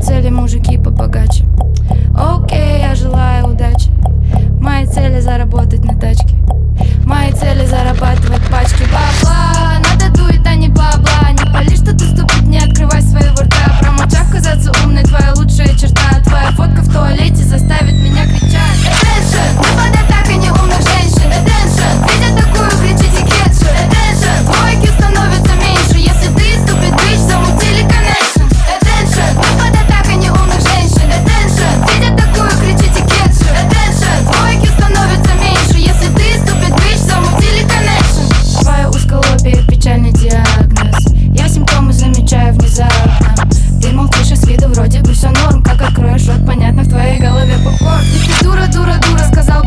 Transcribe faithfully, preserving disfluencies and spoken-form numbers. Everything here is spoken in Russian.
цели мужики побогаче. Окей, я желаю удачи. Мои цели заработать на тачке. Мои цели зарабатывать пачки бабла. Надо дует, а не бабла. Не пали, что доступить, не открывай своего рта. Промолчав, казаться умной, твоя лучшая черта. Твоя фотка в туалете заставит меня кричать. Attention, мы под атакой неумных женщин. Attention, видя такую, кричите кетчу. Attention, двойки становятся меньше, если ты ступит бич, замутили connection. Attention, мы под атакой неумных женщин. Attention, видя такую, кричите кетчу. Attention, двойки становятся меньше, если ты ступит бич, замутили connection. Твое узколобие, печальный диагноз. Я симптомы замечаю внезапно. Ты молчишь, и с виду вроде бы все норм. Как откроешь рот, понятно, в твоей голове попкорн. И ты дура, дура, дура, сказал